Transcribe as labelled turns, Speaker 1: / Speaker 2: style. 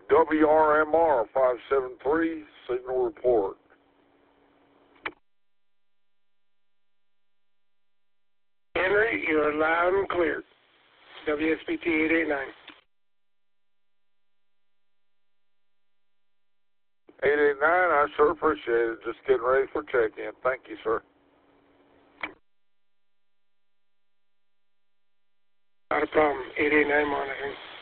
Speaker 1: WRMR 573, signal report.
Speaker 2: Henry, you're loud and clear. WSBT 889.
Speaker 1: 889, I sure appreciate it. Just getting ready for check-in. Thank you, sir.
Speaker 2: Not a problem. 889 monitoring.